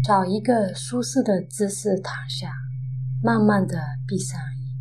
找一个舒适的姿势躺下，慢慢地闭上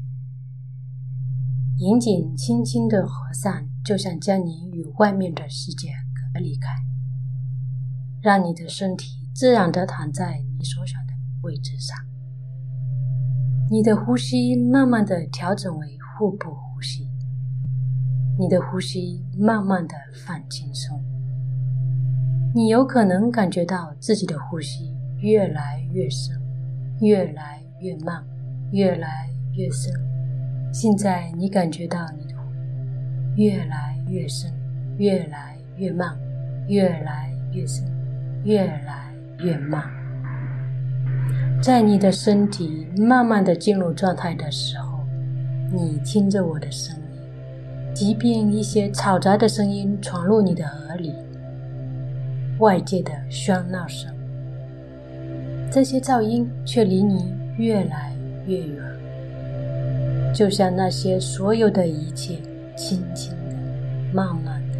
眼，眼睛轻轻地合上，就像将你与外面的世界隔离开，让你的身体自然地躺在你所想的位置上。你的呼吸慢慢地调整为腹部呼吸，你的呼吸慢慢地放轻松。你有可能感觉到自己的呼吸越来越深，越来越慢，越来越深。现在你感觉到你的呼吸越来越深，越来越慢，越来越深，越来越慢。在你的身体慢慢地进入状态的时候，你听着我的声音，即便一些嘈杂的声音闯入你的耳里，外界的喧闹声，这些噪音却离你越来越远，就像那些所有的一切轻轻的、慢慢的。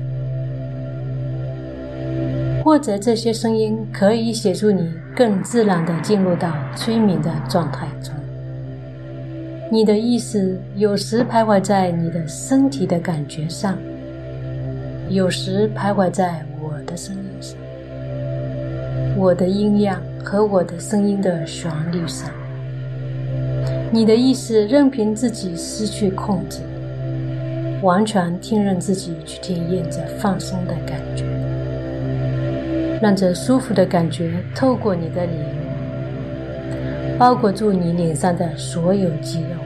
或者这些声音可以协助你更自然地进入到催眠的状态中。你的意识有时徘徊在你的身体的感觉上，有时徘徊在我的声音上，我的音量和我的声音的旋律上。你的意识任凭自己失去控制，完全听任自己去体验着放松的感觉，让这舒服的感觉透过你的脸，包裹住你脸上的所有肌肉，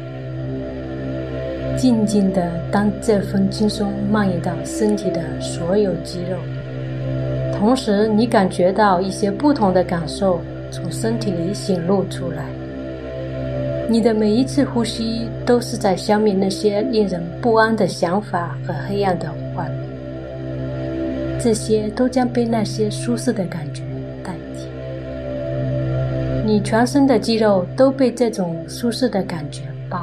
静静地当这份轻松蔓延到身体的所有肌肉，同时你感觉到一些不同的感受从身体里显露出来。你的每一次呼吸都是在消灭那些令人不安的想法和黑暗的画面，这些都将被那些舒适的感觉代替。你全身的肌肉都被这种舒适的感觉包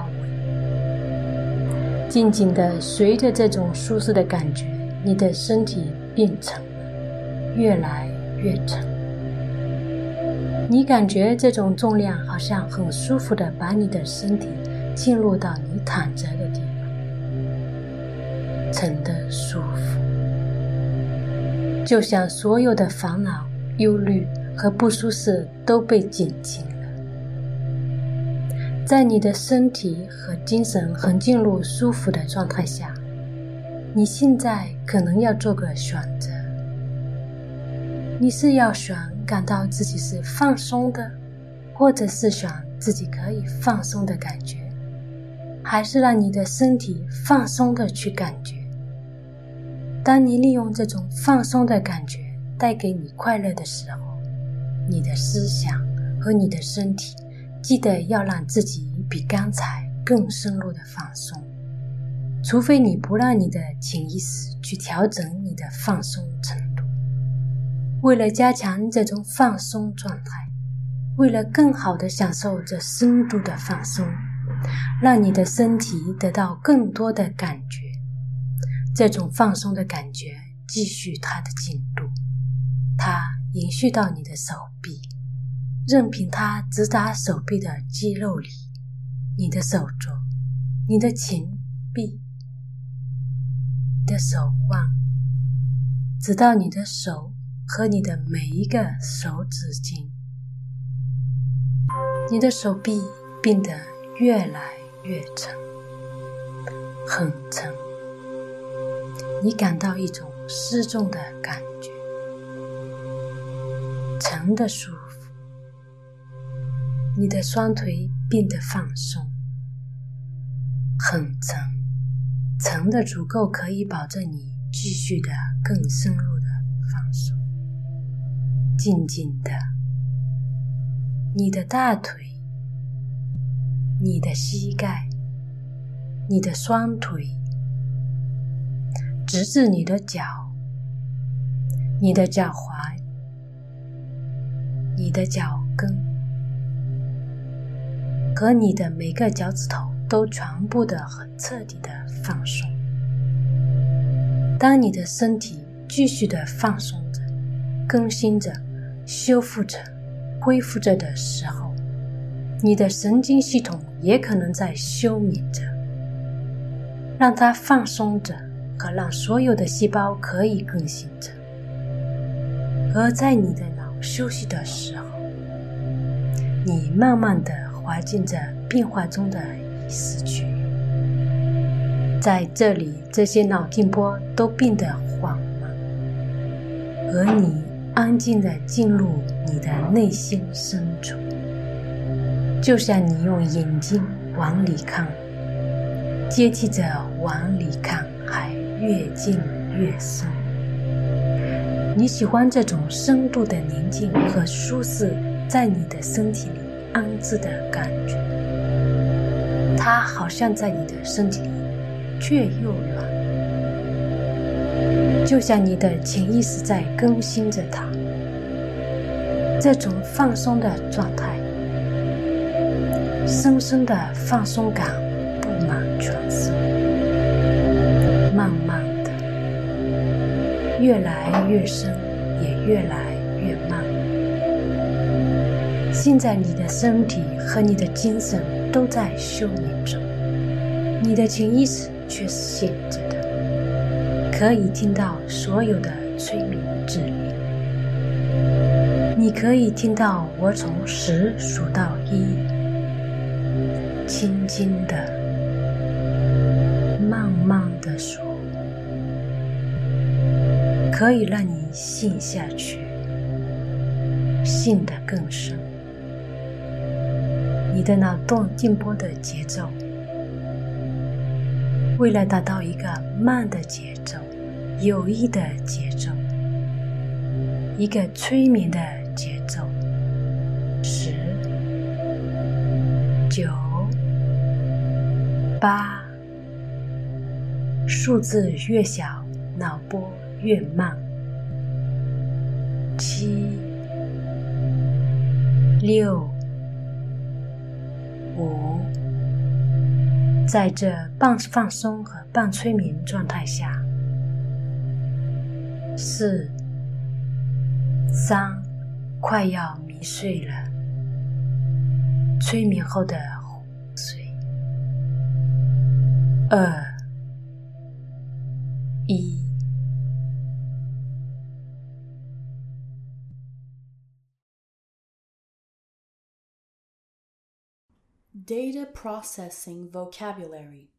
围，静静地随着这种舒适的感觉，你的身体变沉了，越来越沉。你感觉这种重量好像很舒服地把你的身体进入到你躺着的地方，沉得舒服，就像所有的烦恼、忧虑和不舒适都被减轻了。在你的身体和精神很进入舒服的状态下，你现在可能要做个选择。你是要选感到自己是放松的，或者是选自己可以放松的感觉，还是让你的身体放松的去感觉？当你利用这种放松的感觉带给你快乐的时候，你的思想和你的身体记得要让自己比刚才更深入的放松，除非你不让你的潜意识去调整你的放松程度。为了加强这种放松状态，为了更好地享受这深度的放松，让你的身体得到更多的感觉，这种放松的感觉继续它的进度，它延续到你的手臂，任凭它直达手臂的肌肉里，你的手肘，你的前臂，你的手腕，直到你的手和你的每一个手指尖。你的手臂变得越来越沉，很沉，你感到一种失重的感觉，沉的舒服。你的双腿变得放松，很沉，沉的足够可以保证你继续的更深入的放松。静静的，你的大腿，你的膝盖，你的双腿，直至你的脚，你的脚踝，你的脚跟和你的每个脚趾头都全部的很彻底的放松。当你的身体继续的放松着，更新着，修复着， 恢复着的时候，你的神经系统也可能在休眠着，让它放松着，和让所有的细胞可以更新着。而在你的脑休息的时候，你慢慢地滑进着变化中的意识区域。在这里，这些脑电波都变得缓慢，而你安静地进入你的内心深处，就像你用眼睛往里看，接替着往里看还越进越深。你喜欢这种深度的宁静和舒适在你的身体里安置的感觉，它好像在你的身体里却又软，就像你的潜意识在更新着它。这种放松的状态，深深的放松感布满全身，慢慢的越来越深，也越来越慢。现在你的身体和你的精神都在休眠中，你的潜意识却是醒着的，可以听到所有的催眠指令。你可以听到我从10数到1，轻轻的、慢慢的数，可以让你陷下去，陷得更深。你的脑电波的节奏，为了达到一个慢的节奏、有益的节奏、一个催眠的节奏，10、9、8，数字越小，脑波越慢。7、6、5，在这半放松和半催眠状态下，4、3，快要迷睡了，催眠后的昏睡。2、1。 Data processing vocabulary.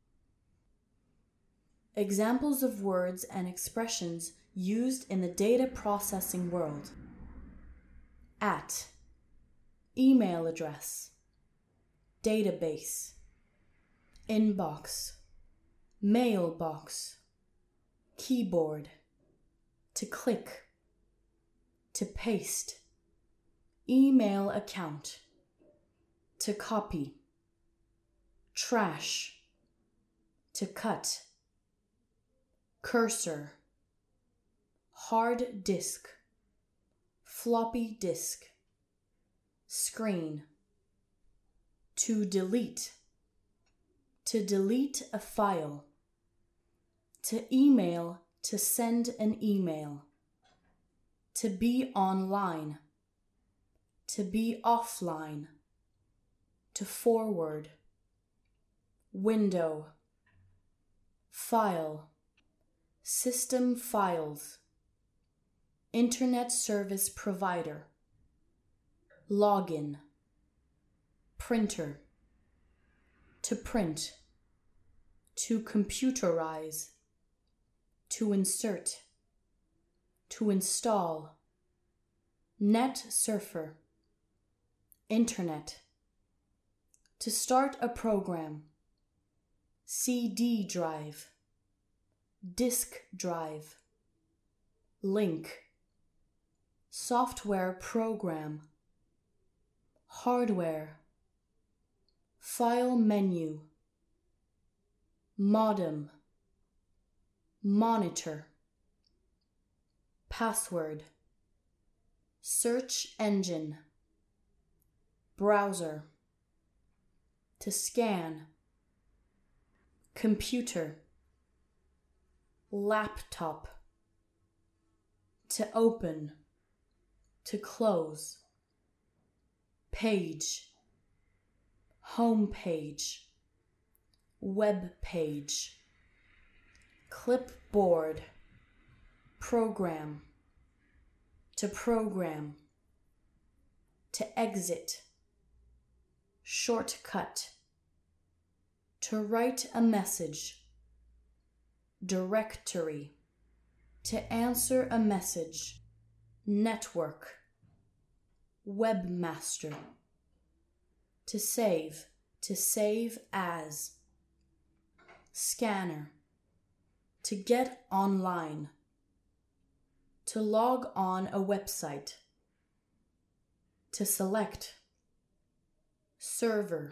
Examples of words and expressions used in the data processing world. At, email address, database, inbox, mailbox, keyboard, to click, to paste, email account, to copy, trash, to cut, cursor, hard disk, floppy disk, screen, to delete a file, to email, to send an email, to be online, to be offline, to forward, window, file, system files, internet service provider, login, printer, to print, to computerize, to insert, to install, net surfer, internet, to start a program, CD drive, disk drive, link, software program, hardware, file menu, modem, monitor, password, search engine, browser, to scan, computer, laptop, to open, to close, page, home page, web page, clipboard, program, to exit, shortcut, to write a message, directory, to answer a message, network, webmaster, to save as, scanner, to get online, to log on a website, to select, server,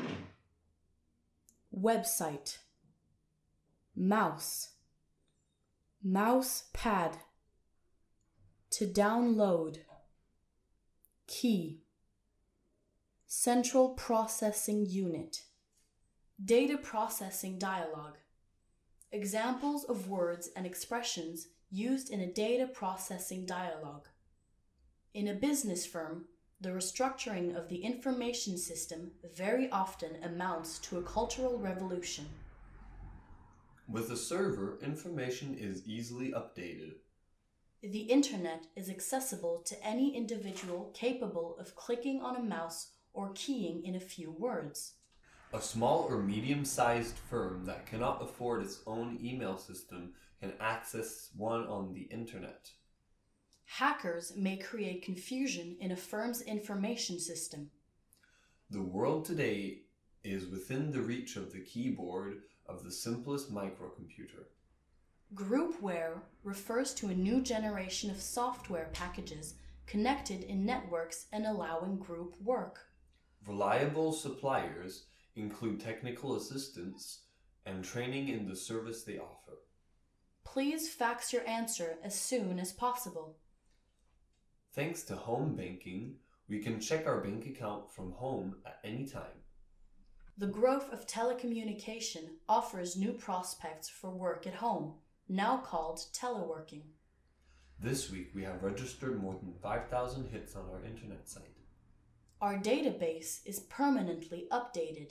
website, mouse, mouse pad, to download, key, central processing unit, data processing dialog, examples of words and expressions used in a data processing dialog. In a business firm, the restructuring of the information system very often amounts to a cultural revolution. With a server, information is easily updated. The internet is accessible to any individual capable of clicking on a mouse or keying in a few words. A small or medium-sized firm that cannot afford its own email system can access one on the internet. Hackers may create confusion in a firm's information system. The world today is within the reach of the keyboard of the simplest microcomputer. Groupware refers to a new generation of software packages connected in networks and allowing group work. Reliable suppliers include technical assistance and training in the service they offer. Please fax your answer as soon as possible. Thanks to home banking, we can check our bank account from home at any time. The growth of telecommunication offers new prospects for work at home, now called teleworking. This week we have registered more than 5,000 hits on our internet site. Our database is permanently updated.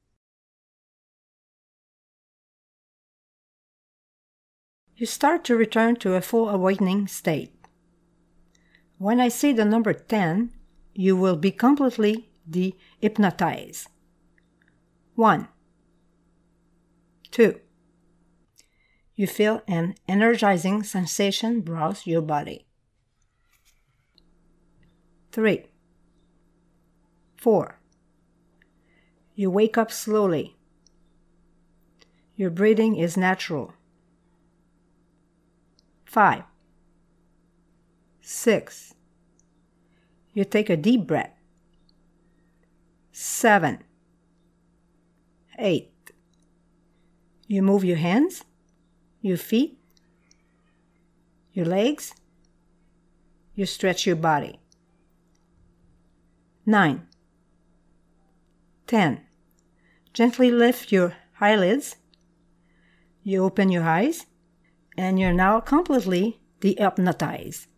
You start to return to a full awakening state. When I say the number 10, you will be completely de-hypnotized. 1, 2. You feel an energizing sensation browse your body. 3, 4. You wake up slowly. Your breathing is natural. 5, 6. You take a deep breath. 7, 8. You move your hands, your feet, your legs. You stretch your body. 9, 10. Gently lift your eyelids. You open your eyes, and you're now completely de-hypnotized.